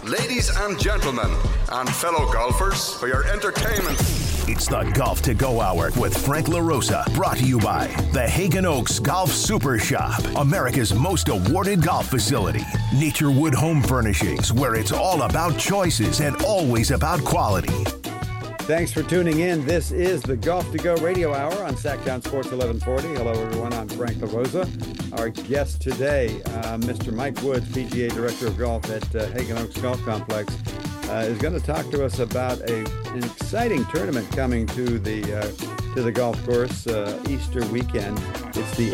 Ladies and gentlemen, and fellow golfers, for your entertainment. It's the Golf to Go Hour with Frank LaRosa, brought to you by the Hagen Oaks Golf Super Shop, America's most awarded golf facility. Naturewood Home Furnishings, where it's all about choices and always about quality. Thanks for tuning in. This is the Golf to Go Radio Hour on Sacktown Sports 1140. Hello, everyone. I'm Frank LaRosa. Our guest today, Mr. Mike Woods, PGA Director of Golf at Hagen Oaks Golf Complex, is going to talk to us about an exciting tournament coming to the golf course Easter weekend. It's the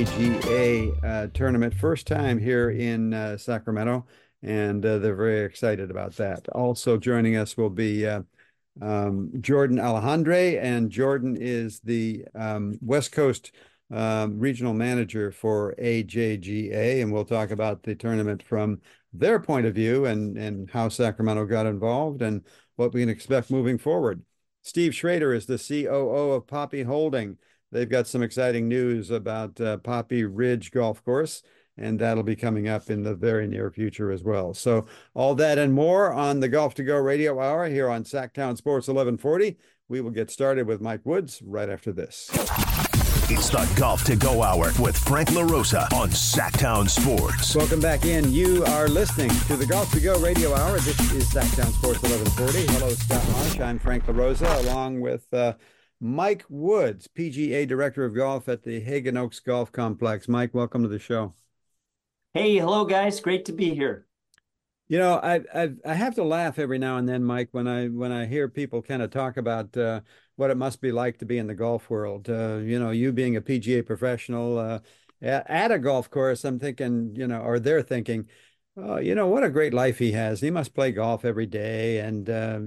AJGA tournament, first time here in Sacramento, and they're very excited about that. Also joining us will be Jordan Alejandre, and Jordan is the West Coast regional manager for AJGA, and we'll talk about the tournament from their point of view and how Sacramento got involved and what we can expect moving forward. Steve Schrader is the COO of Poppy Holding. They've got some exciting news about Poppy Ridge Golf Course, and that'll be coming up in the very near future as well. So all that and more on the Golf to Go Radio Hour here on Sacktown Sports 1140. We will get started with Mike Woods right after this. It's the Golf to Go Hour with Frank LaRosa on Sacktown Sports. Welcome back in. You are listening to the Golf to Go Radio Hour. This is Sacktown Sports 1140. Hello, Scott Marsh. I'm Frank LaRosa, along with Mike Woods, PGA Director of Golf at the Hagen Oaks Golf Complex. Mike, welcome to the show. Hey, hello, guys. Great to be here. You know, I have to laugh every now and then, Mike, when I hear people kind of talk about what it must be like to be in the golf world. You know, you being a PGA professional at a golf course, I'm thinking, you know, or they're thinking, oh, you know, what a great life he has. He must play golf every day and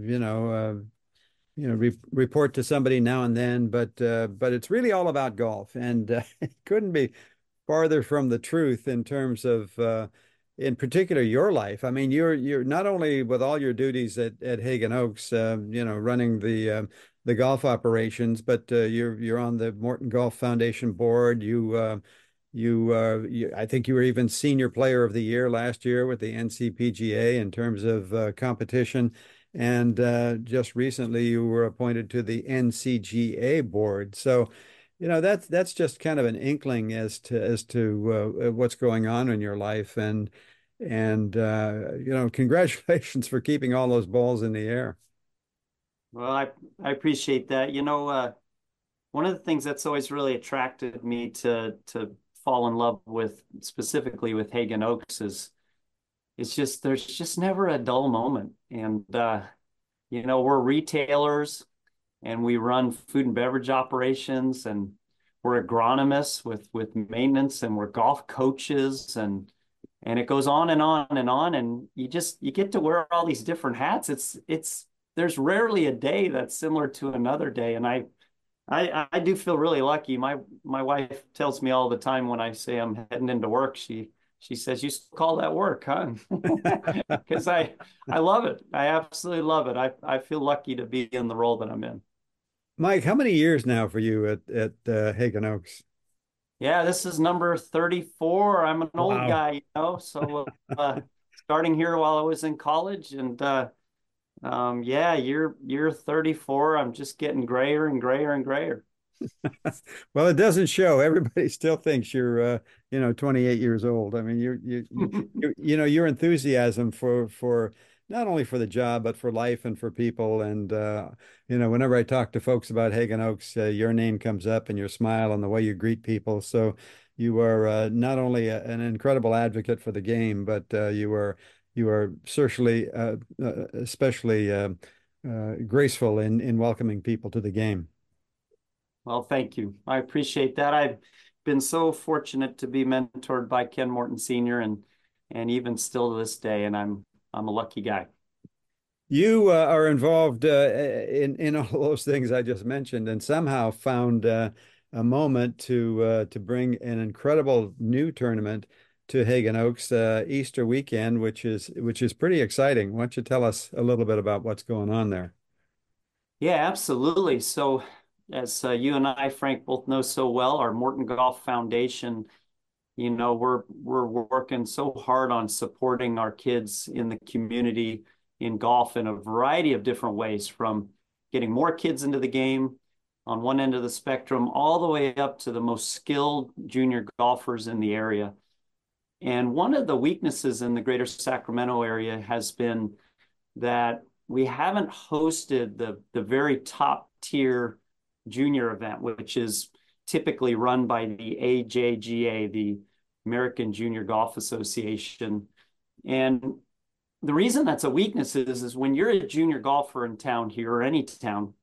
report to somebody now and then. But it's really all about golf, and it couldn't be farther from the truth in terms of in particular your life. I mean, you're not only with all your duties at Hagen Oaks, running the golf operations, but you're on the Morton Golf Foundation board. I think you were even Senior Player of the Year last year with the NCPGA in terms of competition, and just recently you were appointed to the NCGA board. So, you know, that's just kind of an inkling as to what's going on in your life, and congratulations for keeping all those balls in the air. Well, I appreciate that. You know, one of the things that's always really attracted me to fall in love with, specifically with Hagen Oaks, is it's just there's just never a dull moment, and we're retailers. And we run food and beverage operations, and we're agronomists with maintenance, and we're golf coaches, and it goes on and on and on. And you get to wear all these different hats. There's rarely a day that's similar to another day. And I do feel really lucky. My wife tells me all the time when I say I'm heading into work, she says, "You still call that work, huh?" Because I love it. I absolutely love it. I feel lucky to be in the role that I'm in. Mike, how many years now for you at Hagen Oaks? Yeah, this is number 34. I'm an old guy, so starting here while I was in college, and year 34. I'm just getting grayer and grayer and grayer. Well, it doesn't show. Everybody still thinks you're 28 years old. I mean, your enthusiasm for not only for the job, but for life and for people. And, whenever I talk to folks about Hagen Oaks, your name comes up, and your smile and the way you greet people. So you are not only an incredible advocate for the game, but you are certainly especially graceful in welcoming people to the game. Well, thank you. I appreciate that. I've been so fortunate to be mentored by Ken Morton Sr. and even still to this day, and I'm a lucky guy. You are involved in all those things I just mentioned, and somehow found a moment to bring an incredible new tournament to Hagen Oaks Easter weekend, which is pretty exciting. Why don't you tell us a little bit about what's going on there? Yeah, absolutely. So, as you and I, Frank, both know so well, our Morton Golf Foundation we're working so hard on supporting our kids in the community in golf in a variety of different ways, from getting more kids into the game on one end of the spectrum, all the way up to the most skilled junior golfers in the area. And one of the weaknesses in the greater Sacramento area has been that we haven't hosted the very top tier junior event, which is typically run by the AJGA, the American Junior Golf Association. And the reason that's a weakness is when you're a junior golfer in town here, or any town,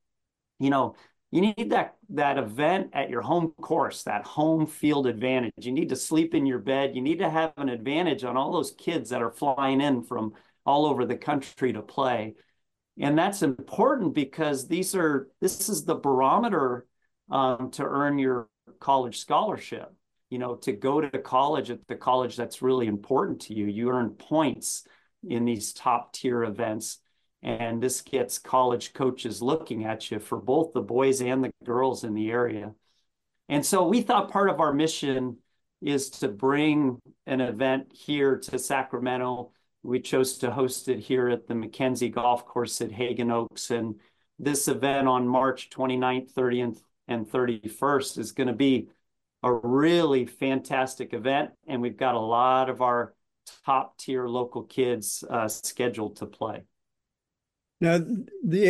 you need that event at your home course, that home field advantage. You need to sleep in your bed. You need to have an advantage on all those kids that are flying in from all over the country to play. And that's important because this is the barometer to earn your college scholarship. To go to college at the college that's really important to you. You earn points in these top tier events. And this gets college coaches looking at you for both the boys and the girls in the area. And so we thought part of our mission is to bring an event here to Sacramento. We chose to host it here at the Mackenzie Golf Course at Hagan Oaks. And this event on March 29th, 30th, and 31st is going to be a really fantastic event. And we've got a lot of our top tier local kids scheduled to play. Now, the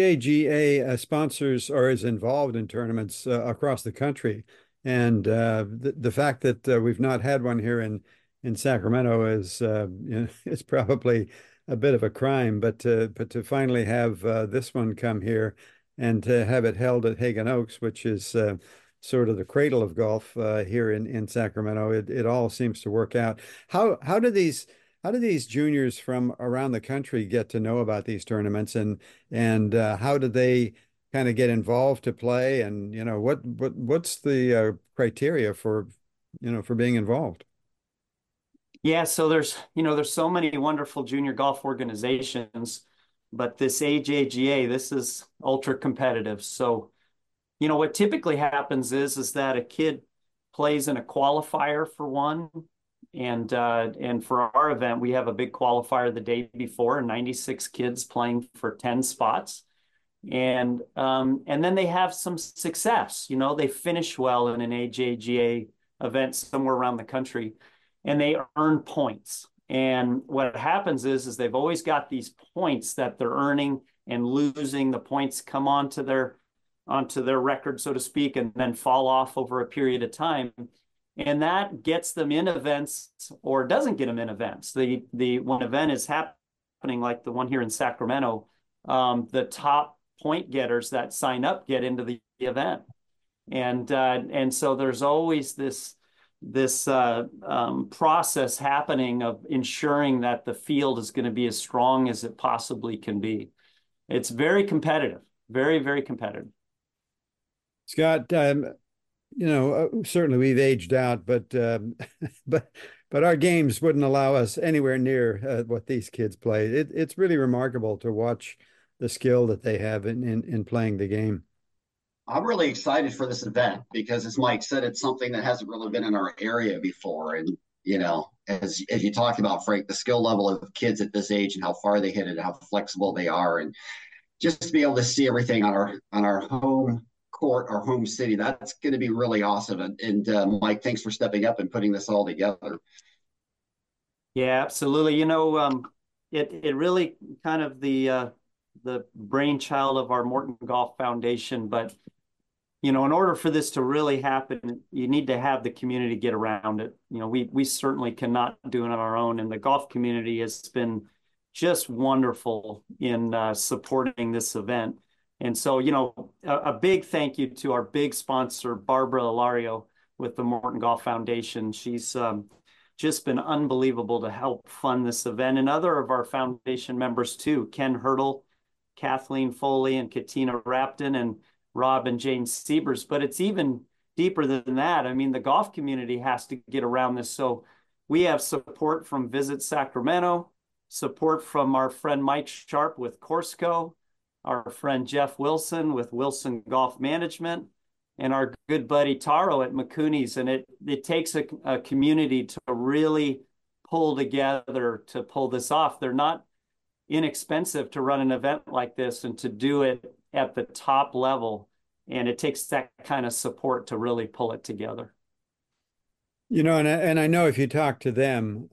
AJGA sponsors or is involved in tournaments across the country, and the fact that we've not had one here in Sacramento is it's probably a bit of a crime. But to finally have this one come here and to have it held at Hagan Oaks, which is sort of the cradle of golf here in Sacramento, it all seems to work out. How do these juniors from around the country get to know about these tournaments, and how do they kind of get involved to play? And what's the criteria for being involved? Yeah, so there's so many wonderful junior golf organizations, but this AJGA, this is ultra competitive. So what typically happens is that a kid plays in a qualifier for one. And for our event, we have a big qualifier the day before, 96 kids playing for 10 spots. And then they have some success. They finish well in an AJGA event somewhere around the country, and they earn points. And what happens is they've always got these points that they're earning and losing. The points come onto their record, so to speak, and then fall off over a period of time. And that gets them in events or doesn't get them in events. The when an event is happening, like the one here in Sacramento, the top point getters that sign up get into the event. And so there's always this process happening of ensuring that the field is going to be as strong as it possibly can be. It's very competitive, very, very competitive. Scott, certainly we've aged out, but but our games wouldn't allow us anywhere near what these kids play. It's really remarkable to watch the skill that they have in playing the game. I'm really excited for this event because, as Mike said, it's something that hasn't really been in our area before. And as you talked about, Frank, the skill level of kids at this age and how far they hit it, and how flexible they are, and just to be able to see everything on our home court, our home city, that's going to be really awesome. And Mike, thanks for stepping up and putting this all together. Yeah, absolutely. It really kind of the brainchild of our Morton Golf Foundation, but in order for this to really happen, you need to have the community get around it. We certainly cannot do it on our own, and the golf community has been just wonderful in supporting this event. And so, a big thank you to our big sponsor, Barbara Ilario with the Morton Golf Foundation. She's just been unbelievable to help fund this event, and other of our foundation members too, Ken Hurdle, Kathleen Foley, and Katina Rapton, and Rob and Jane Siebers. But it's even deeper than that. I mean, the golf community has to get around this. So we have support from Visit Sacramento, support from our friend Mike Sharp with Courseco, our friend Jeff Wilson with Wilson Golf Management, and our good buddy Taro at McCooney's. And it takes a community to really pull together to pull this off. They're not inexpensive to run an event like this and to do it at the top level. And it takes that kind of support to really pull it together. And I know if you talk to them,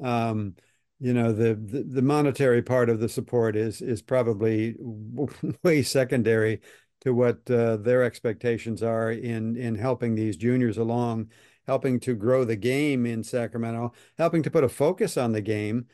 the monetary part of the support is probably way secondary to what their expectations are in helping these juniors along, helping to grow the game in Sacramento, helping to put a focus on the game,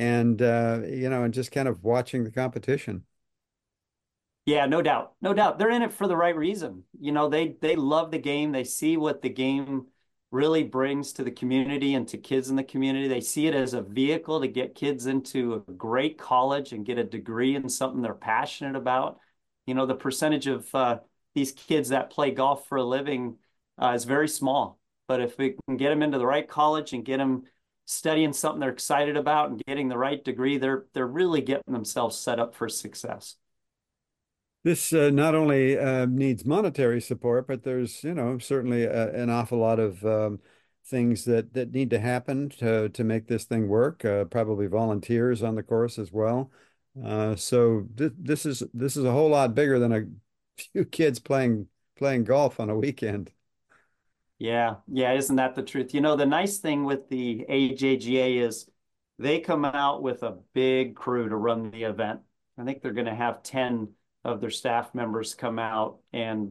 and just kind of watching the competition. Yeah, no doubt. No doubt. They're in it for the right reason. They love the game. They see what the game really brings to the community and to kids in the community. They see it as a vehicle to get kids into a great college and get a degree in something they're passionate about. The percentage of these kids that play golf for a living is very small. But if we can get them into the right college and get them studying something they're excited about and getting the right degree, they're really getting themselves set up for success. This not only needs monetary support, but there's, certainly an awful lot of things that need to happen to make this thing work. Probably volunteers on the course as well. So this is a whole lot bigger than a few kids playing golf on a weekend. Yeah, yeah, isn't that the truth? The nice thing with the AJGA is they come out with a big crew to run the event. I think they're going to have 10 of their staff members come out and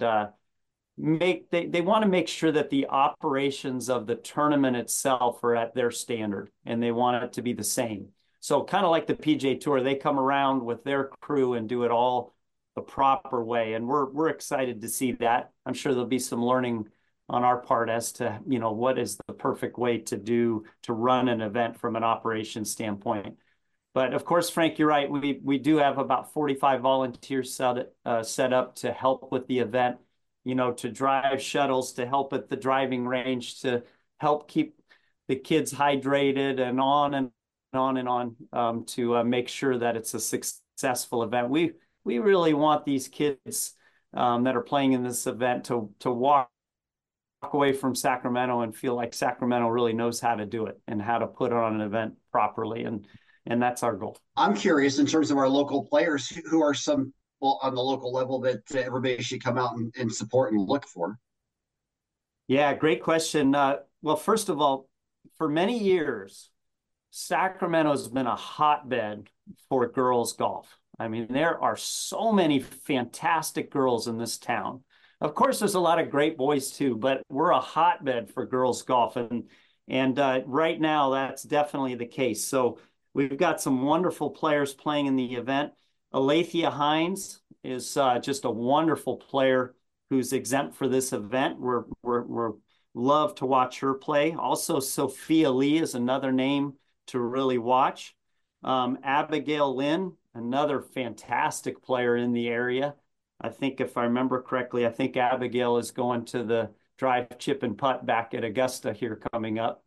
they want to make sure that the operations of the tournament itself are at their standard, and they want it to be the same. So kind of like the PGA Tour, they come around with their crew and do it all the proper way, and we're excited to see that. I'm sure there'll be some learning on our part as to what is the perfect way to run an event from an operations standpoint. But of course, Frank, you're right. We do have about 45 volunteers set up to help with the event, to drive shuttles, to help at the driving range, to help keep the kids hydrated, and on and on and on, to make sure that it's a successful event. We really want these kids that are playing in this event to walk away from Sacramento and feel like Sacramento really knows how to do it and how to put on an event properly. And that's our goal. I'm curious, in terms of our local players, who are some on the local level that everybody should come out and support and look for? Yeah, great question. Well, first of all, for many years, Sacramento has been a hotbed for girls golf. I mean, there are so many fantastic girls in this town. Of course, there's a lot of great boys too, but we're a hotbed for girls golf. And right now, that's definitely the case. So we've got some wonderful players playing in the event. Alethea Hines is just a wonderful player who's exempt for this event. We're love to watch her play. Also, Sophia Lee is another name to really watch. Abigail Lynn, another fantastic player in the area. I think if I remember correctly, I think Abigail is going to the drive, chip, and putt back at Augusta here coming up.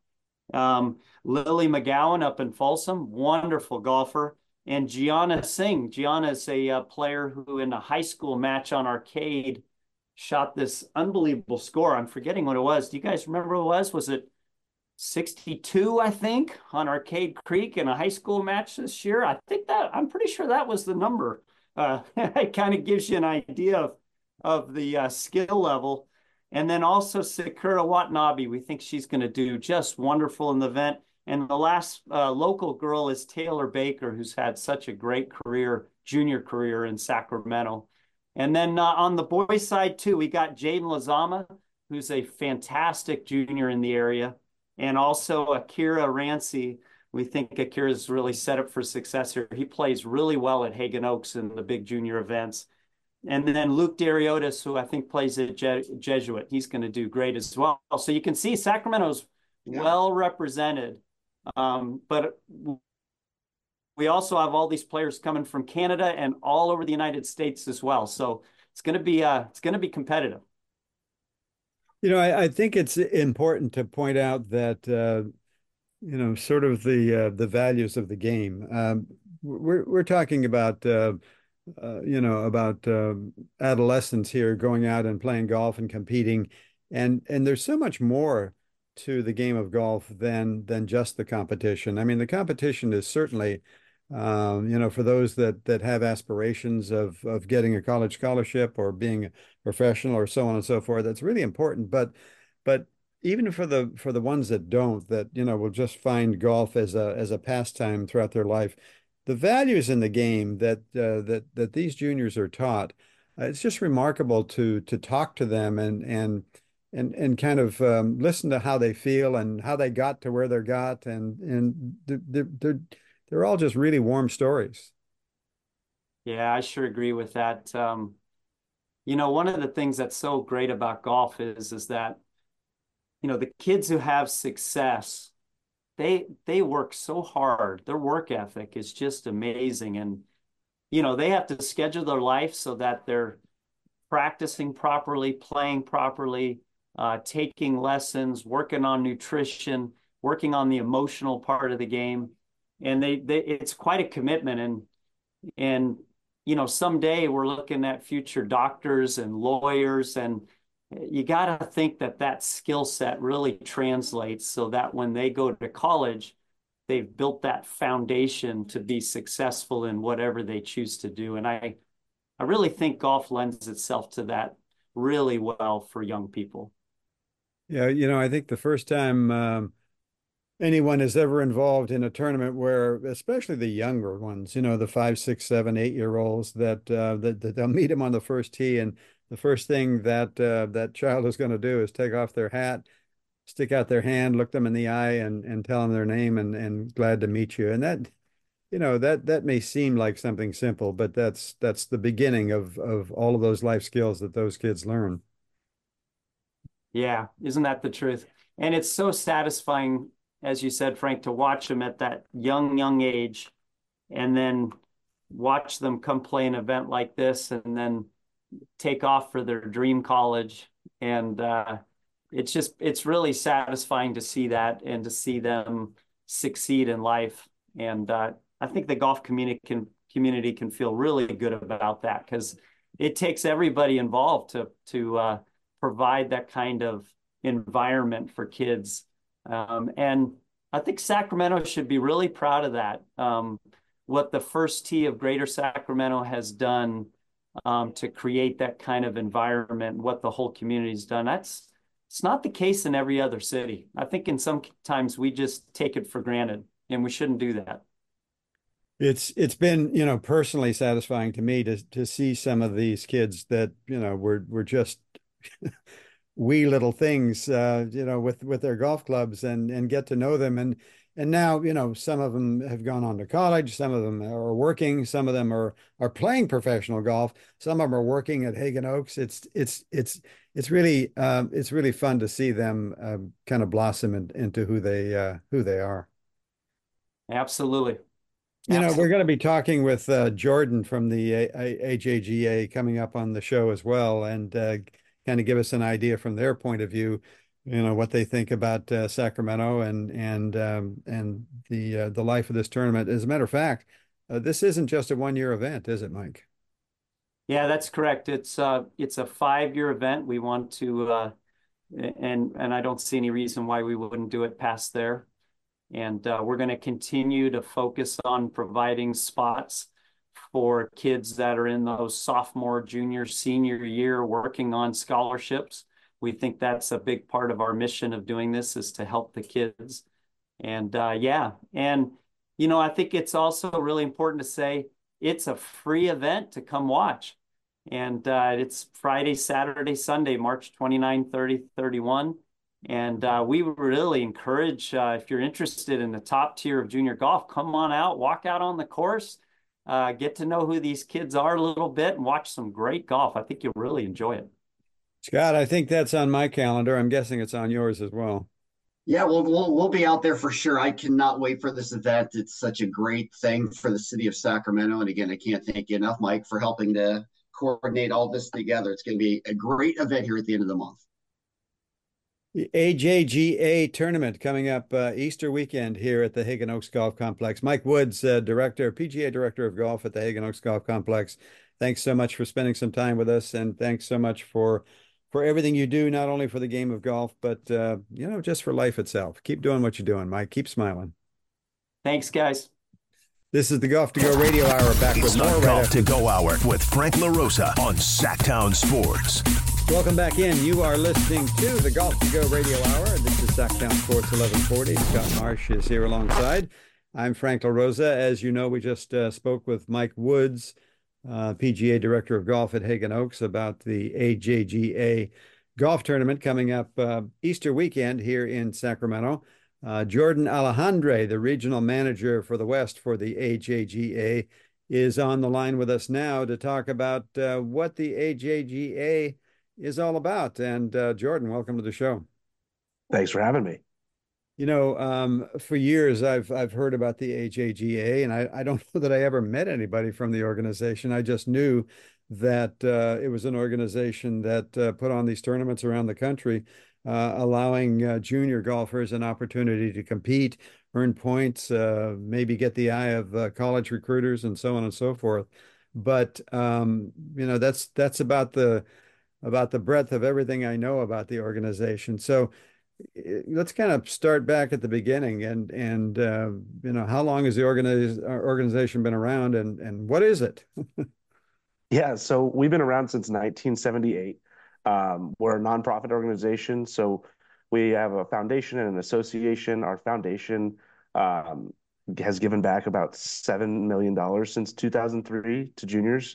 Lily McGowan up in Folsom, wonderful golfer. And Gianna Singh. Gianna is a player who in a high school match on arcade shot this unbelievable score. I'm forgetting what it was. Do you guys remember what it was? Was it 62, I think, on Arcade Creek in a high school match this year? I'm pretty sure that was the number. It kind of gives you an idea of the skill level. And then also Sakura Watanabe. We think she's going to do just wonderful in the event. And the last local girl is Taylor Baker, who's had such a great junior career in Sacramento. And then on the boys' side, too, we got Jaden Lazama, who's a fantastic junior in the area. And also Akira Rancy. We think Akira is really set up for success here. He plays really well at Hagan Oaks in the big junior events. And then Luke Dariotis, who I think plays at Jesuit. He's going to do great as well. So you can see Sacramento's well represented. But we also have all these players coming from Canada and all over the United States as well. So it's going to be competitive. I think it's important to point out that sort of the values of the game. We're talking about adolescents here going out and playing golf and competing And there's so much more to the game of golf than just the competition. I mean, the competition is certainly, for those that have aspirations of getting a college scholarship or being a professional or so on and so forth. That's really important. But even for the ones that don't, that will just find golf as a pastime throughout their life, the values in the game that these juniors are taught, it's just remarkable to talk to them and kind of listen to how they feel and how they got to where they got, and they're all just really warm stories. Yeah, I sure agree with that. One of the things that's so great about golf is that, the kids who have success, they work so hard. Their work ethic is just amazing. And, they have to schedule their life so that they're practicing properly, playing properly, taking lessons, working on nutrition, working on the emotional part of the game. And it's quite a commitment. And someday we're looking at future doctors and lawyers, and you got to think that skill set really translates so that when they go to college, they've built that foundation to be successful in whatever they choose to do. And I really think golf lends itself to that really well for young people. Yeah, I think the first time anyone is ever involved in a tournament where, especially the younger ones, the 5, 6, 7, 8-year-olds, that they'll meet them on the first tee, and the first thing that child is going to do is take off their hat, stick out their hand, look them in the eye, and tell them their name and glad to meet you. And that may seem like something simple, but that's the beginning of all of those life skills that those kids learn. Yeah, isn't that the truth? And it's so satisfying, as you said, Frank, to watch them at that young age, and then watch them come play an event like this and then take off for their dream college. And it's really satisfying to see that and to see them succeed in life. And I think the golf community can feel really good about that, because it takes everybody involved to provide that kind of environment for kids. And I think Sacramento should be really proud of that. What the first tee of Greater Sacramento has done to create that kind of environment, what the whole community's done. It's not the case in every other city. I think in some times we just take it for granted, and we shouldn't do that. It's been, personally satisfying to me to see some of these kids that, were just wee little things, with their golf clubs, and get to know them. And now, some of them have gone on to college, some of them are working, some of them are playing professional golf, some of them are working at Hagen Oaks. It's really fun to see them kind of blossom into who they are. Absolutely. We're going to be talking with Jordan from the AJGA coming up on the show as well, and kind of give us an idea from their point of view, what they think about Sacramento and the life of this tournament. As a matter of fact, this isn't just a one-year event, is it, Mike? Yeah, that's correct. It's a 5-year event. We want to, and I don't see any reason why we wouldn't do it past there. And we're going to continue to focus on providing spots for kids that are in those sophomore, junior, senior year working on scholarships. We think that's a big part of our mission of doing this, is to help the kids. And yeah, and I think it's also really important to say it's a free event to come watch. And it's Friday, Saturday, Sunday, March 29, 30, 31. And we really encourage, if you're interested in the top tier of junior golf, come on out, walk out on the course, get to know who these kids are a little bit, and watch some great golf. I think you'll really enjoy it. Scott, I think that's on my calendar. I'm guessing it's on yours as well. Yeah, we'll be out there for sure. I cannot wait for this event. It's such a great thing for the city of Sacramento. And again, I can't thank you enough, Mike, for helping to coordinate all this together. It's going to be a great event here at the end of the month. The AJGA tournament coming up Easter weekend here at the Hagen Oaks Golf Complex. Mike Woods, PGA Director of Golf at the Hagen Oaks Golf Complex. Thanks so much for spending some time with us, and thanks so much for for everything you do, not only for the game of golf, but just for life itself. Keep doing what you're doing, Mike. Keep smiling. Thanks, guys. This is the Golf to Go Radio Hour. Back It's with the more Golf right to Go Hour with Frank LaRosa on Sacktown Sports. Welcome back in. You are listening to the Golf to Go Radio Hour. This is Sacktown Sports 1140. Scott Marsh is here alongside. I'm Frank LaRosa. As you know, we just spoke with Mike Woods, PGA Director of Golf at Haggin Oaks, about the AJGA golf tournament coming up Easter weekend here in Sacramento. Jordan Alejandre, the regional manager for the West for the AJGA, is on the line with us now to talk about what the AJGA is all about. And Jordan, welcome to the show. Thanks for having me. For years I've heard about the AJGA, and I don't know that I ever met anybody from the organization. I just knew that it was an organization that put on these tournaments around the country, allowing junior golfers an opportunity to compete, earn points, maybe get the eye of college recruiters, and so on and so forth. But that's about the breadth of everything I know about the organization. So let's kind of start back at the beginning, and how long has the organization been around, and what is it? Yeah, so we've been around since 1978. We're a nonprofit organization, so we have a foundation and an association. Our foundation has given back about $7 million since 2003 to juniors.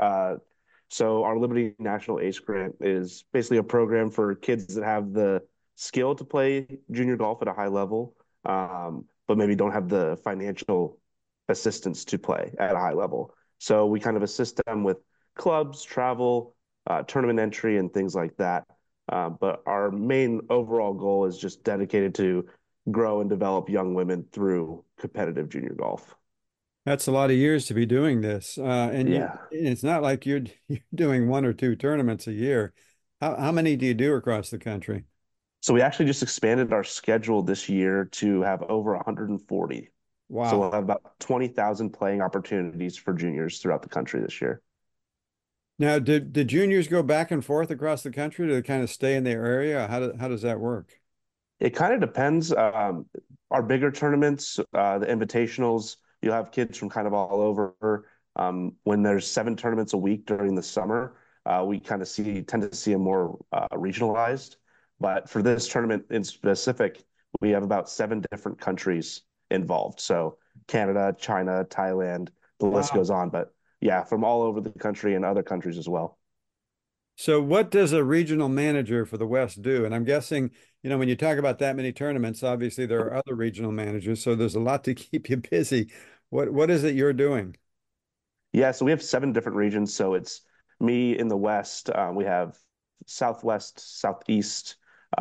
So our Liberty National Ace Grant is basically a program for kids that have the skill to play junior golf at a high level, but maybe don't have the financial assistance to play at a high level. So we kind of assist them with clubs, travel, tournament entry, and things like that. But our main overall goal is just dedicated to grow and develop young women through competitive junior golf. That's a lot of years to be doing this. It's not like you're doing one or two tournaments a year. How many do you do across the country? So we actually just expanded our schedule this year to have over 140. Wow. So we'll have about 20,000 playing opportunities for juniors throughout the country this year. Now, did juniors go back and forth across the country to kind of stay in their area? How does that work? It kind of depends. Our bigger tournaments, the invitationals, you'll have kids from kind of all over. When there's 7 tournaments a week during the summer, we kind of tend to see them more regionalized. But for this tournament in specific, we have about 7 different countries involved. So Canada, China, Thailand, the list goes on. But yeah, from all over the country and other countries as well. So what does a regional manager for the West do? And I'm guessing, when you talk about that many tournaments, obviously there are other regional managers, so there's a lot to keep you busy. What is it you're doing? Yeah, so we have 7 different regions. So it's me in the West. We have Southwest, Southeast,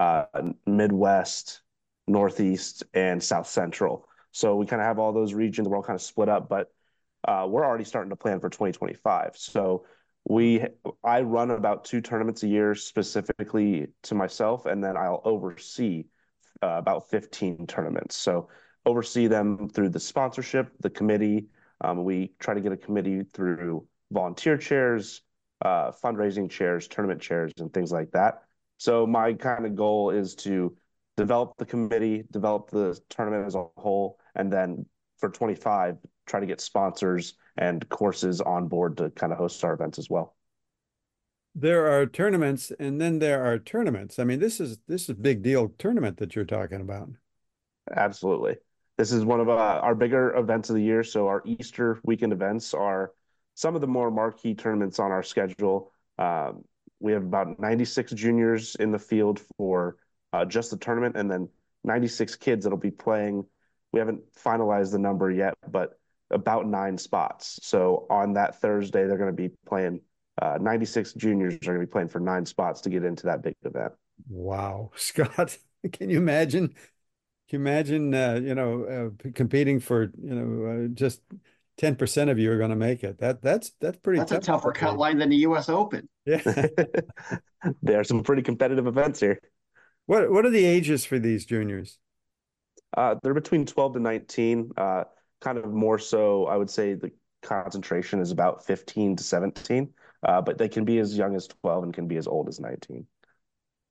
Midwest, Northeast, and South Central. So we kind of have all those regions. We're all kind of split up, but we're already starting to plan for 2025. So I run about 2 tournaments a year specifically to myself, and then I'll oversee about 15 tournaments. So oversee them through the sponsorship, the committee. We try to get a committee through volunteer chairs, fundraising chairs, tournament chairs, and things like that. So my kind of goal is to develop the committee, develop the tournament as a whole, and then for 25, try to get sponsors and courses on board to kind of host our events as well. There are tournaments, and then there are tournaments. I mean, this is a big deal tournament that you're talking about. Absolutely. This is one of our bigger events of the year. So our Easter weekend events are some of the more marquee tournaments on our schedule. We have about 96 juniors in the field for just the tournament, and then 96 kids that'll be playing. We haven't finalized the number yet, but about 9 spots. So on that Thursday, they're going to be playing 96 juniors are going to be playing for 9 spots to get into that big event. Wow. Scott, can you imagine? Can you imagine, competing for, just 10% of you are going to make it. That's pretty tough. That's a tougher cut line than the U.S. Open. Yeah. There are some pretty competitive events here. What are the ages for these juniors? They're between 12 to 19. Kind of more so, I would say the concentration is about 15 to 17, but they can be as young as 12 and can be as old as 19.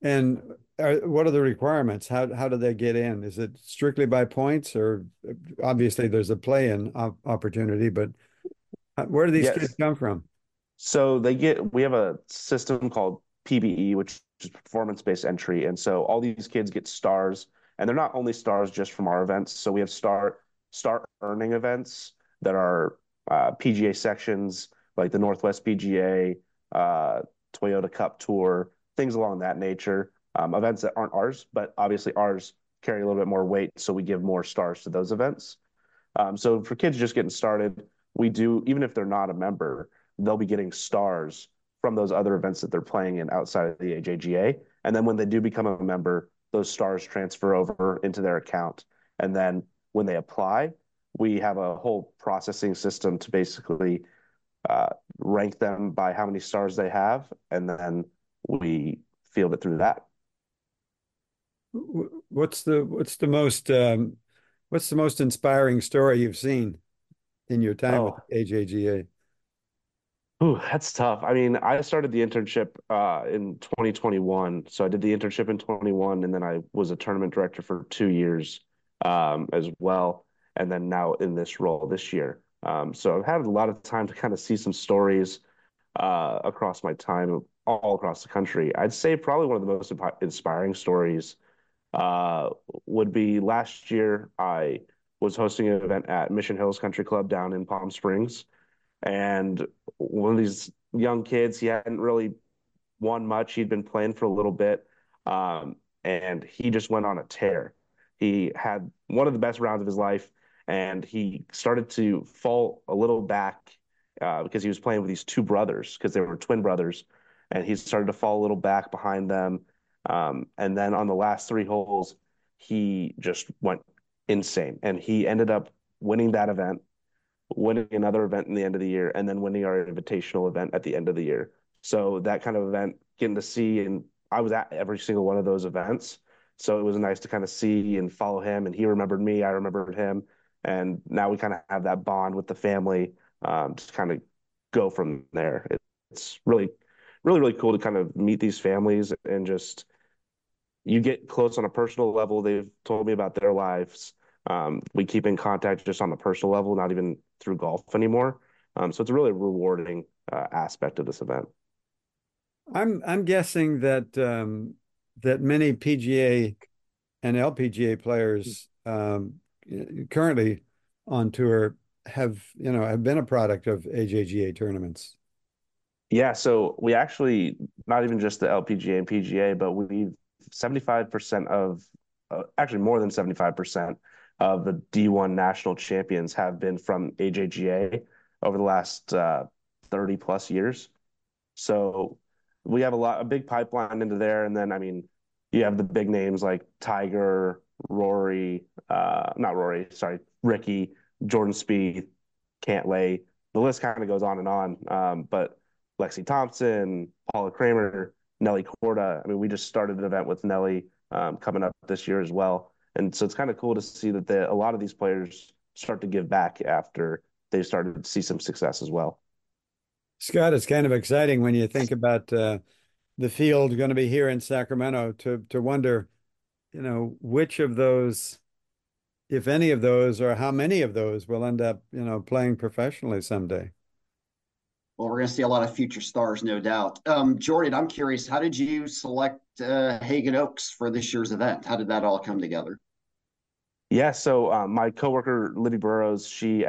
And what are the requirements? How do they get in? Is it strictly by points, or obviously there's a play-in opportunity, but where do these kids Yes. come from? So we have a system called PBE, which is performance-based entry. And so all these kids get stars, and they're not only stars just from our events. So we have star earning events that are PGA sections like the Northwest PGA, Toyota Cup Tour, things along that nature. Events that aren't ours, but obviously ours carry a little bit more weight, so we give more stars to those events. So for kids just getting started, we do, even if they're not a member, they'll be getting stars from those other events that they're playing in outside of the AJGA. And then when they do become a member, those stars transfer over into their account. And then when they apply, we have a whole processing system to basically uh, rank them by how many stars they have. And then we field it through that. What's the most inspiring story you've seen in your time with Oh, AJGA? ooh, that's tough. I mean, I started the internship in 2021. So I did the internship in 21, and then I was a tournament director for 2 years as well. And then now in this role this year. So I've had a lot of time to kind of see some stories across my time all across the country. I'd say probably one of the most inspiring stories uh, would be last year. I was hosting an event at Mission Hills Country Club down in Palm Springs. And one of these young kids, he hadn't really won much. He'd been playing for a little bit, um, and he just went on a tear. He had one of the best rounds of his life, and he started to fall a little back because he was playing with these two brothers because they were twin brothers, and he started to fall a little back behind them. And then on the last three holes, he just went insane, and he ended up winning that event, winning another event in the end of the year, and then winning our invitational event at the end of the year. So that kind of event, getting to see, and I was at every single one of those events. So it was nice to kind of see and follow him, and he remembered me, I remembered him, and now we kind of have that bond with the family to kind of go from there. It's really, really, really cool to kind of meet these families and just you get close on a personal level. They've told me about their lives. We keep in contact just on a personal level, not even through golf anymore. So it's a really rewarding aspect of this event. I'm guessing that that many PGA and LPGA players currently on tour have been a product of AJGA tournaments. Yeah, so we actually not even just the LPGA and PGA, but we 75% of actually more than 75% of the D1 national champions have been from AJGA over the last 30 plus years. So we have a big pipeline into there. And then, I mean, you have the big names like Tiger, Rory, not Rory, sorry, Ricky, Jordan Spieth, Cantlay. The list kind of goes on and on. But Lexi Thompson, Paula Kramer, Nelly Korda. I mean, we just started an event with Nelly coming up this year as well. And so it's kind of cool to see that a lot of these players start to give back after they started to see some success as well. Scott, it's kind of exciting when you think about the field going to be here in Sacramento to wonder, which of those, if any of those, or how many of those will end up, playing professionally someday. Well, we're going to see a lot of future stars, no doubt. Jordan, I'm curious, how did you select Hagen Oaks for this year's event? How did that all come together? Yeah, so my coworker Libby Burrows,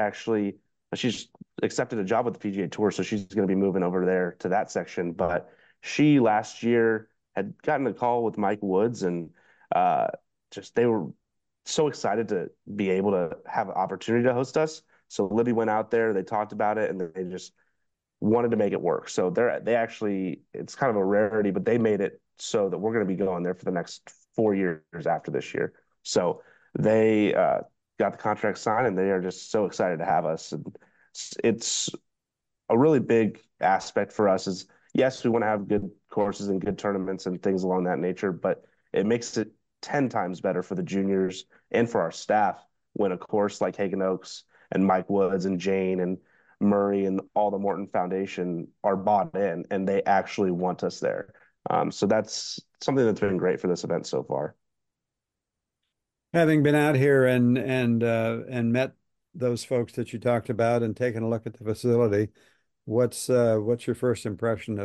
she's accepted a job with the PGA Tour, so she's going to be moving over there to that section. But she last year had gotten a call with Mike Woods, and uh, just they were so excited to be able to have an opportunity to host us. So Libby went out there, they talked about it, and they just wanted to make it work. So they actually it's kind of a rarity, but they made it so that we're going to be going there for the next 4 years after this year. So they got the contract signed, and they are just so excited to have us. And it's a really big aspect for us. Is yes, we want to have good courses and good tournaments and things along that nature, but it makes it 10 times better for the juniors and for our staff when a course like Hagen Oaks and Mike Woods and Jane and Murray and all the Morton Foundation are bought in and they actually want us there. So that's something that's been great for this event so far. Having been out here and met those folks that you talked about and taken a look at the facility, what's your first impression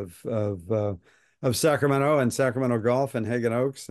of Sacramento and Sacramento golf and Hagan Oaks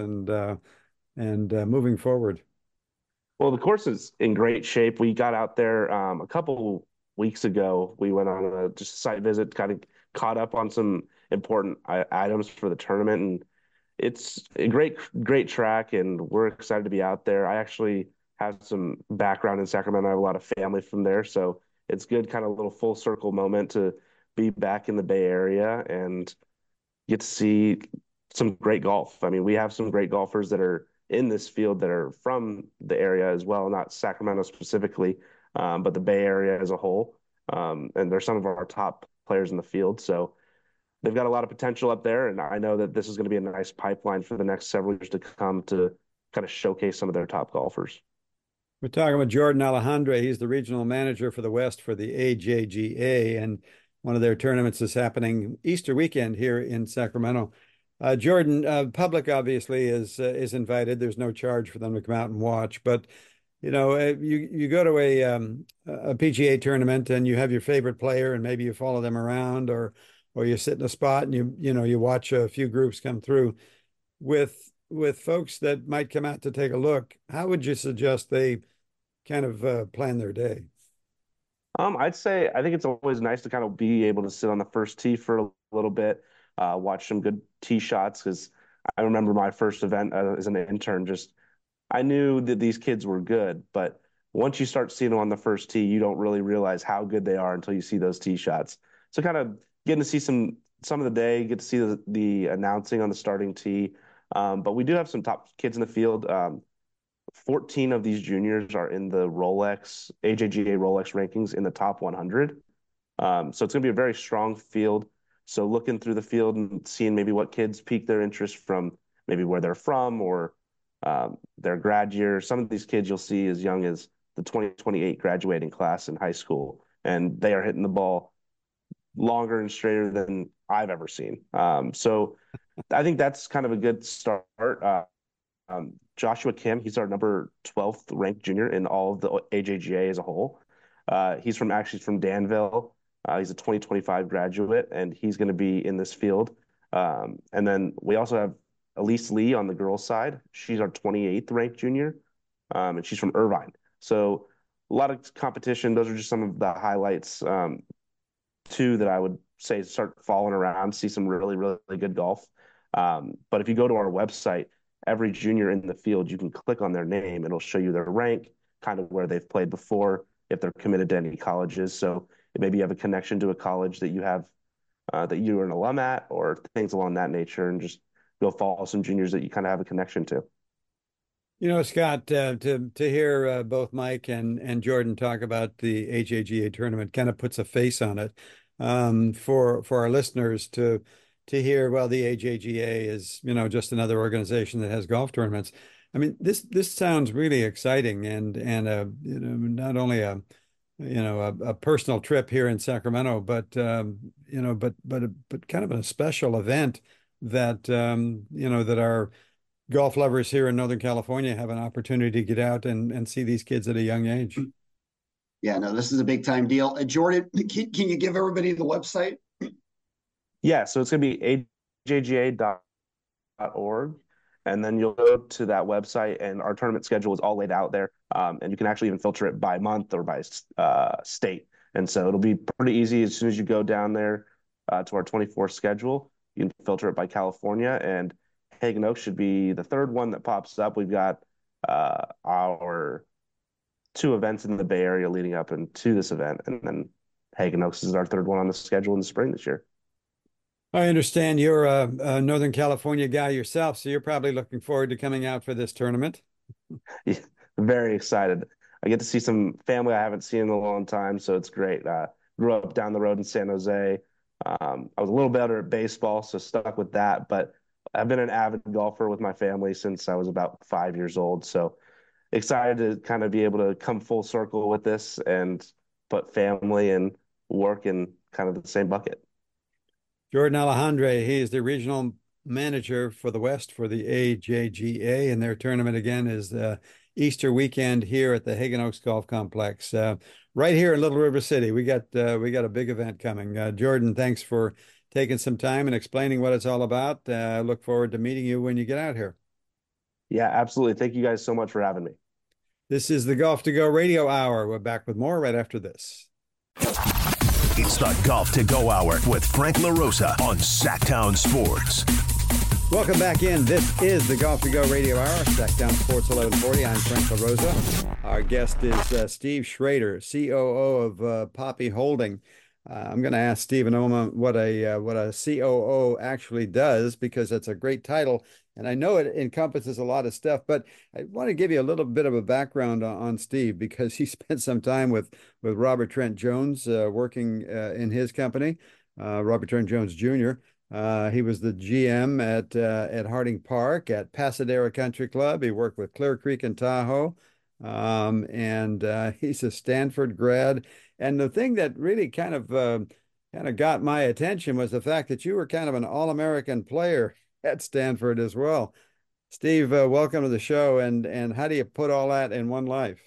and moving forward? Well, the course is in great shape. We got out there a couple weeks ago. We went on a just site visit, kind of caught up on some important items for the tournament, and it's a great track, and we're excited to be out there. I actually have some background in Sacramento. I have a lot of family from there, so it's good, kind of a little full circle moment to be back in the Bay Area and get to see some great golf. I mean, we have some great golfers that are in this field that are from the area as well, not Sacramento specifically, but the Bay Area as a whole. And they're some of our top players in the field. So they've got a lot of potential up there. And I know that this is going to be a nice pipeline for the next several years to come to kind of showcase some of their top golfers. We're talking with Jordan Alejandre. He's the regional manager for the West for the AJGA, and one of their tournaments is happening Easter weekend here in Sacramento. Jordan, public obviously is invited. There's no charge for them to come out and watch, but you go to a PGA tournament and you have your favorite player and maybe you follow them around or you sit in a spot and you watch a few groups come through with folks that might come out to take a look. How would you suggest they kind of plan their day? I'd say I think it's always nice to kind of be able to sit on the first tee for a little bit, watch some good tee shots because I remember my first event as an intern. Just I knew that these kids were good, but once you start seeing them on the first tee, you don't really realize how good they are until you see those tee shots. So kind of getting to see some of the day, get to see the announcing on the starting tee. But we do have some top kids in the field. 14 of these juniors are in the Rolex, AJGA Rolex rankings in the top 100. So it's going to be a very strong field. So looking through the field and seeing maybe what kids pique their interest from maybe where they're from or their grad year. Some of these kids you'll see as young as the 2028 graduating class in high school, and they are hitting the ball longer and straighter than I've ever seen. So I think that's kind of a good start. Joshua Kim, he's our number 12th ranked junior in all of the AJGA as a whole. He's from Danville. He's a 2025 graduate, and he's going to be in this field. And then we also have Elise Lee on the girls' side. She's our 28th ranked junior, and she's from Irvine. So a lot of competition. Those are just some of the highlights, too, that I would say start following around, see some really, really good golf. But if you go to our website, every junior in the field, you can click on their name. It'll show you their rank, kind of where they've played before, if they're committed to any colleges. So maybe you have a connection to a college that you have, that you're an alum at, or things along that nature, and just go follow some juniors that you kind of have a connection to. Scott, to hear both Mike and Jordan talk about the AJGA tournament kind of puts a face on it for our listeners to hear. Well, the AJGA is just another organization that has golf tournaments. I mean, this sounds really exciting and not only a personal trip here in Sacramento, but but kind of a special event that that our golf lovers here in Northern California have an opportunity to get out and see these kids at a young age. Yeah, no, this is a big time deal. Jordan, can you give everybody the website? Yeah, so it's going to be ajga.org. And then you'll go to that website, and our tournament schedule is all laid out there. And you can actually even filter it by month or by state. And so it'll be pretty easy as soon as you go down there to our 24 schedule. You can filter it by California, and Hagan Oaks should be the third one that pops up. We've got our two events in the Bay Area leading up into this event, and then Hagan Oaks is our third one on the schedule in the spring this year. I understand you're a Northern California guy yourself, so you're probably looking forward to coming out for this tournament. Yeah, very excited. I get to see some family I haven't seen in a long time, so it's great. Grew up down the road in San Jose. I was a little better at baseball, so stuck with that, but I've been an avid golfer with my family since I was about 5 years old. So excited to kind of be able to come full circle with this and put family and work in kind of the same bucket. Jordan Alejandre, he is the regional manager for the West for the AJGA, and their tournament again is Easter weekend here at the Hagan Oaks Golf Complex, right here in Little River City. We got a big event coming. Jordan, thanks for taking some time and explaining what it's all about. I look forward to meeting you when you get out here. Yeah, absolutely. Thank you guys so much for having me. This is the Golf to Go Radio Hour. We're back with more right after this. It's the Golf to Go Hour with Frank LaRosa on Sacktown Sports. Welcome back in. This is the Golf to Go Radio Hour, Sacktown Sports 1140. I'm Frank LaRosa. Our guest is Steve Schrader, COO of Poppy Holding. I'm going to ask Steve in a moment what a COO actually does, because that's a great title, and I know it encompasses a lot of stuff. But I want to give you a little bit of a background on Steve, because he spent some time with Robert Trent Jones working in his company, Robert Trent Jones Jr. He was the GM at Harding Park, at Pasadena Country Club. He worked with Clear Creek and Tahoe, and he's a Stanford grad. And the thing that really kind of got my attention was the fact that you were kind of an all-American player at Stanford as well. Steve, welcome to the show. And how do you put all that in one life?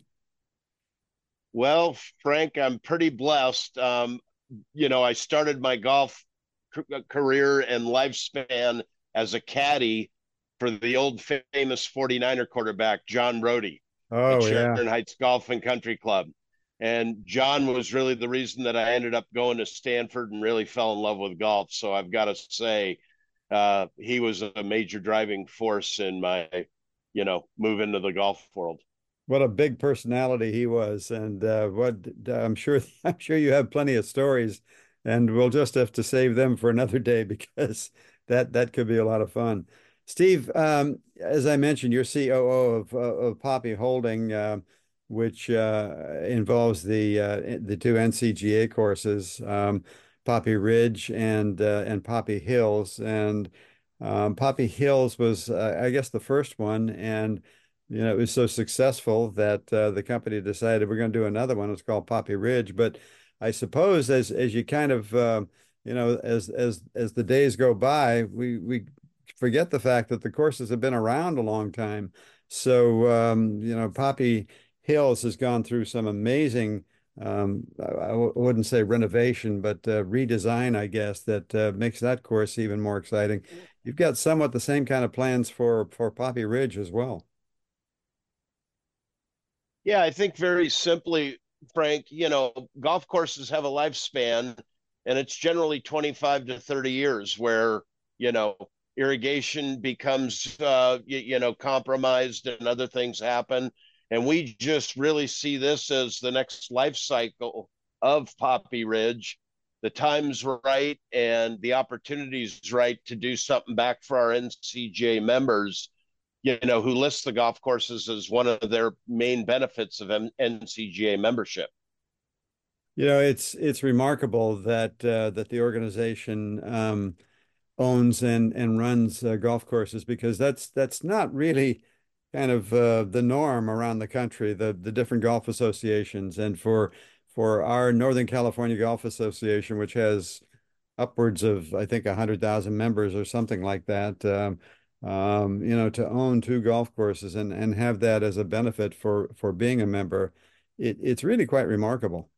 Well, Frank, I'm pretty blessed. I started my golf career and lifespan as a caddy for the old famous 49er quarterback, John Brody, at Sheridan Heights Golf and Country Club. And John was really the reason that I ended up going to Stanford and really fell in love with golf. So I've got to say, he was a major driving force in my, move into the golf world. What a big personality he was. And I'm sure you have plenty of stories, and we'll just have to save them for another day, because that could be a lot of fun. Steve, as I mentioned, you're COO of Poppy Holding, which involves the two NCGA courses, Poppy Ridge and Poppy Hills. And Poppy Hills was, I guess, the first one, and it was so successful that the company decided we're going to do another one. It's called Poppy Ridge. But I suppose as you kind of as the days go by, we forget the fact that the courses have been around a long time. So Poppy Hills has gone through some amazing, I wouldn't say renovation, but redesign, I guess, that makes that course even more exciting. You've got somewhat the same kind of plans for Poppy Ridge as well. Yeah, I think very simply, Frank, golf courses have a lifespan, and it's generally 25 to 30 years where, irrigation becomes, compromised and other things happen. And we just really see this as the next life cycle of Poppy Ridge. The time's right and the opportunity's right to do something back for our NCGA members, who list the golf courses as one of their main benefits of NCGA membership. It's remarkable that the organization owns and runs golf courses, because that's not really kind of the norm around the country, the different golf associations. And for our Northern California Golf Association, which has upwards of, I think, 100,000 members or something like that, to own two golf courses and have that as a benefit for being a member, it's really quite remarkable.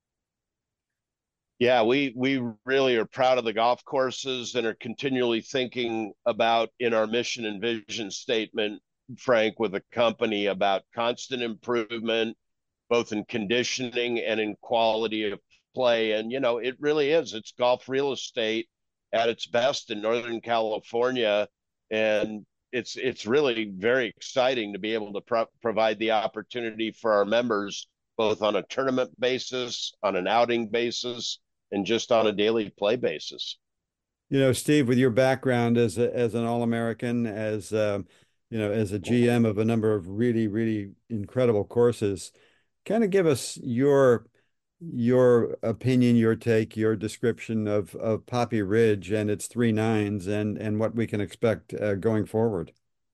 Yeah, we really are proud of the golf courses and are continually thinking about, in our mission and vision statement, Frank, with the company, about constant improvement, both in conditioning and in quality of play. And, it really is. It's golf real estate at its best in Northern California. And it's really very exciting to be able to provide the opportunity for our members, both on a tournament basis, on an outing basis, and just on a daily play basis. Steve, with your background as an All-American, as as a GM of a number of really, really incredible courses, kind of give us your opinion, your take, your description of Poppy Ridge and its 3 nines and what we can expect going forward.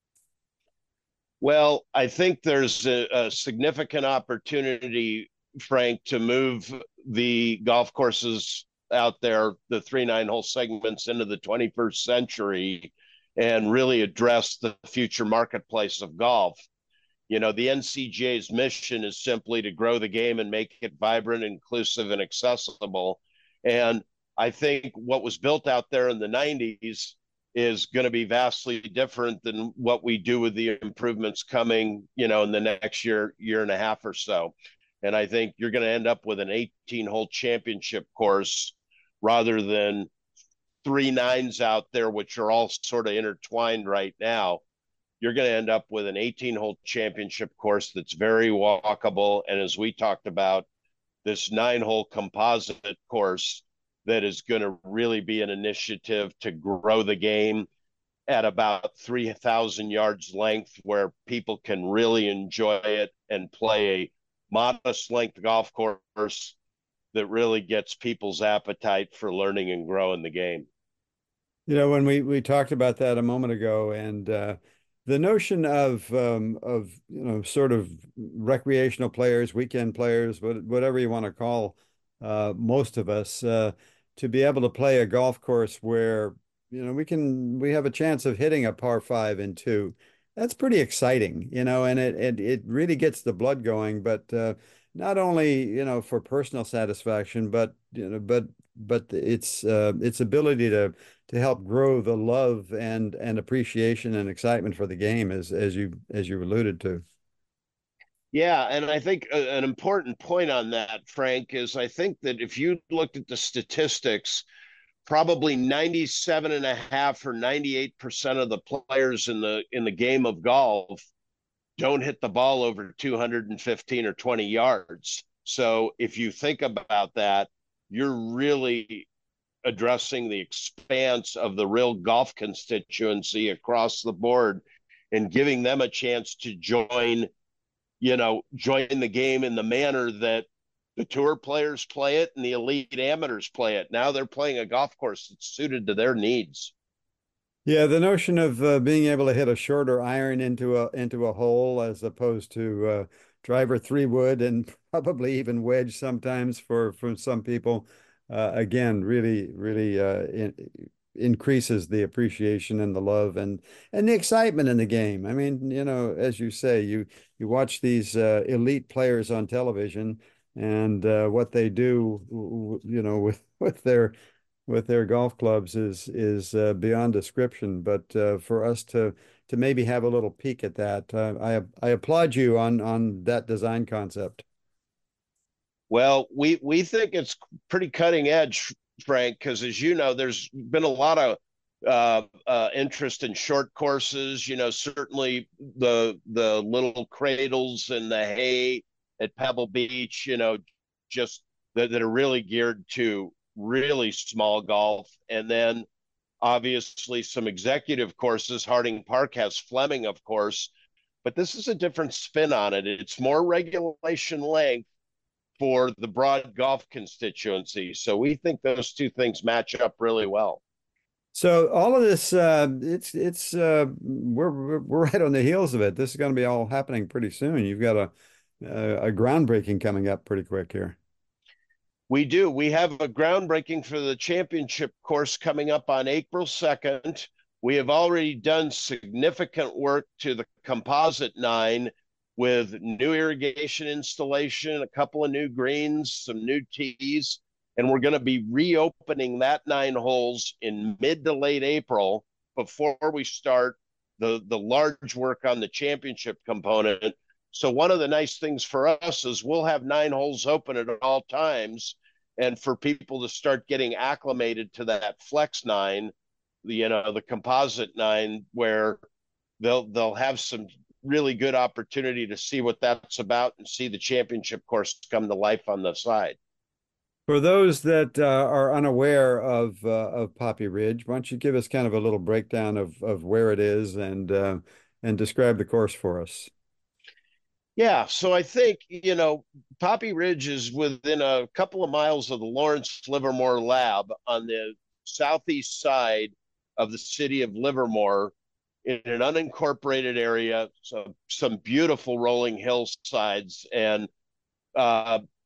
Well, I think there's a significant opportunity, Frank, to move the golf courses out there the 3 9-hole segments into the 21st century and really address the future marketplace of golf. You know, the NCGA's mission is simply to grow the game and make it vibrant, inclusive, and accessible. And I think what was built out there in the 90s is going to be vastly different than what we do with the improvements coming, you know, in the next year and a half or so. And I think you're going to end up with an 18-hole championship course rather than 3 9s out there, which are all sort of intertwined right now. You're going to end up with an 18-hole championship course that's very walkable. And as we talked about, this 9-hole composite course that is going to really be an initiative to grow the game at about 3,000 yards length, where people can really enjoy it and play a modest length golf course that really gets people's appetite for learning and growing the game. You know, when we talked about that a moment ago, and the notion of you know, sort of recreational players, weekend players, whatever you want to call most of us, to be able to play a golf course where, you know, we have a chance of hitting a par 5 in 2. That's pretty exciting, you know, and it really gets the blood going. But not only, you know, for personal satisfaction, but you know, but its ability to help grow the love and appreciation and excitement for the game, as you alluded to. Yeah, and I think an important point on that, Frank, is I think that if you looked at the statistics, probably 97.5 or 98% of the players in the game of golf don't hit the ball over 215 or 20 yards. So if you think about that, you're really addressing the expanse of the real golf constituency across the board and giving them a chance to join the game in the manner that the tour players play it and the elite amateurs play it. Now they're playing a golf course that's suited to their needs. Yeah, the notion of being able to hit a shorter iron into a hole as opposed to driver 3-wood and probably even wedge sometimes for some people, again, really increases the appreciation and the love and the excitement in the game. I mean, you know, as you say, you watch these elite players on television and what they do, you know, with their golf clubs is beyond description. But for us to maybe have a little peek at that, I applaud you on that design concept. Well, we think it's pretty cutting edge, Frank, because as you know, there's been a lot of interest in short courses. You know, certainly the little cradles and the hay at Pebble Beach, you know, just that are really geared to really small golf. And then obviously some executive courses. Harding Park has Fleming, of course, but this is a different spin on it. It's more regulation length for the broad golf constituency. So we think those two things match up really well. So all of this, we're right on the heels of it. This is going to be all happening pretty soon. You've got a groundbreaking coming up pretty quick here. We do. We have a groundbreaking for the championship course coming up on April 2nd. We have already done significant work to the composite 9 with new irrigation installation, a couple of new greens, some new tees, and we're going to be reopening that 9 holes in mid to late April before we start the large work on the championship component. So one of the nice things for us is we'll have 9 holes open at all times, and for people to start getting acclimated to that flex 9, the composite 9, where they'll have some really good opportunity to see what that's about and see the championship course come to life on the side. For those that are unaware of Poppy Ridge, why don't you give us kind of a little breakdown of where it is and describe the course for us? Yeah, so I think, Poppy Ridge is within a couple of miles of the Lawrence Livermore Lab on the southeast side of the city of Livermore in an unincorporated area, so some beautiful rolling hillsides and just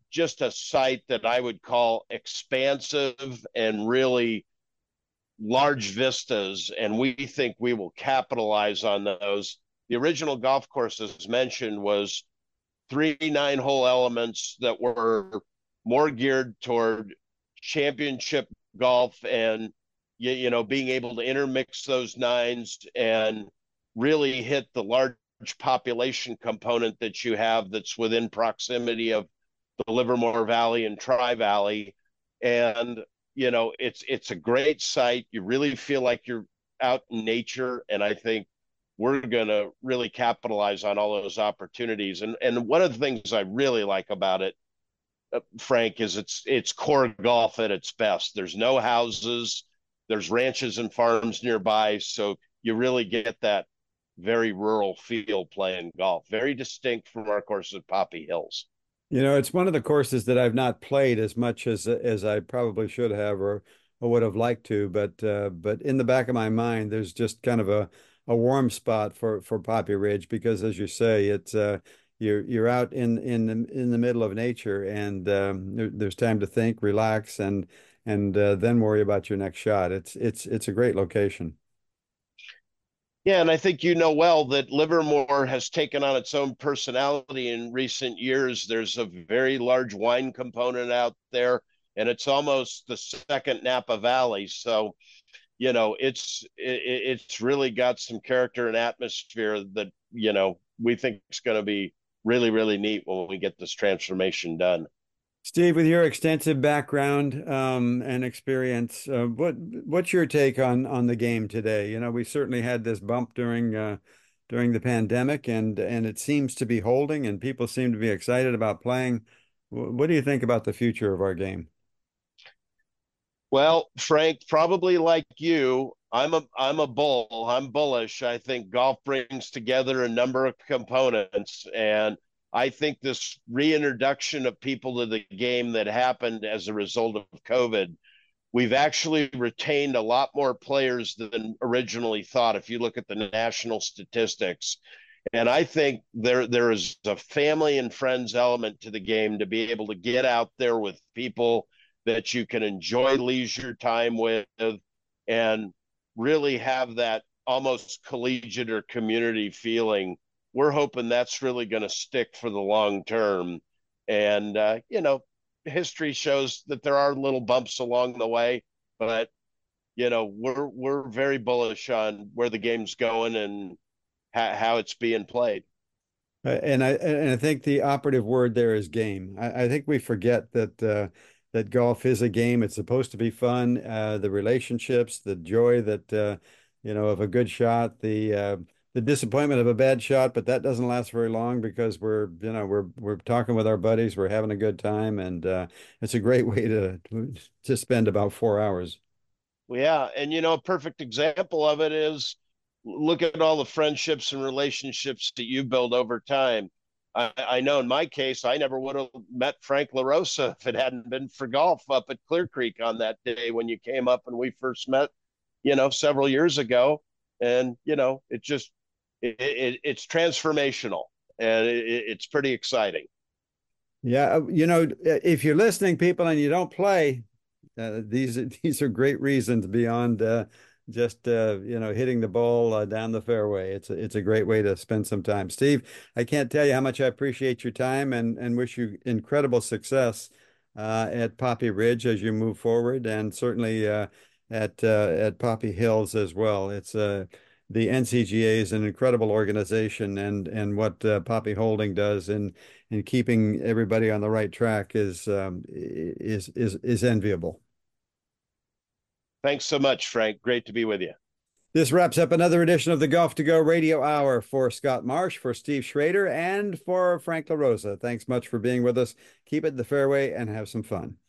just a site that I would call expansive and really large vistas, and we think we will capitalize on those. The original golf course, as mentioned, was 3 9-hole elements that were more geared toward championship golf and being able to intermix those nines and really hit the large population component that you have that's within proximity of the Livermore Valley and Tri-Valley. And it's a great site. You really feel like you're out in nature, and I think we're going to really capitalize on all those opportunities. And one of the things I really like about it, Frank, is it's core golf at its best. There's no houses, there's ranches and farms nearby, so you really get that very rural feel playing golf. Very distinct from our course at Poppy Hills. It's one of the courses that I've not played as much as I probably should have or would have liked to, but in the back of my mind, there's just kind of a warm spot for Poppy Ridge because, as you say, it's you're out in the middle of nature, and there's time to think, relax, and then worry about your next shot. It's a great location. Yeah, and I think well that Livermore has taken on its own personality in recent years. There's a very large wine component out there, and it's almost the second Napa Valley. So, it's really got some character and atmosphere that, we think is going to be really, really neat when we get this transformation done. Steve, with your extensive background and experience, what's your take on the game today? We certainly had this bump during the pandemic, and it seems to be holding, and people seem to be excited about playing. What do you think about the future of our game? Well, Frank, probably like you, I'm a bull. I'm bullish. I think golf brings together a number of components, and I think this reintroduction of people to the game that happened as a result of COVID, we've actually retained a lot more players than originally thought, if you look at the national statistics. And I think there is a family and friends element to the game to be able to get out there with people that you can enjoy leisure time with and really have that almost collegiate or community feeling. We're hoping that's really going to stick for the long term. And, history shows that there are little bumps along the way, but, we're very bullish on where the game's going and how it's being played. And I think the operative word there is game. I think we forget that golf is a game. It's supposed to be fun. The relationships, the joy that, of a good shot, the disappointment of a bad shot, but that doesn't last very long because we're talking with our buddies, we're having a good time, and it's a great way to spend about 4 hours. Yeah, and a perfect example of it is look at all the friendships and relationships that you build over time. I know in my case, I never would have met Frank LaRosa if it hadn't been for golf up at Clear Creek on that day when you came up and we first met, several years ago. And, it's transformational, and it's pretty exciting. Yeah, if you're listening, people, and you don't play, these are great reasons beyond just hitting the ball down the fairway. It's a great way to spend some time. Steve, I can't tell you how much I appreciate your time and wish you incredible success at Poppy Ridge as you move forward, and certainly at Poppy Hills as well. It's the NCGA is an incredible organization, and what Poppy Holding does in keeping everybody on the right track is enviable. Thanks so much, Frank. Great to be with you. This wraps up another edition of the Golf to Go Radio Hour. For Scott Marsh, for Steve Schrader, and for Frank LaRosa. Thanks much for being with us. Keep it in the fairway and have some fun.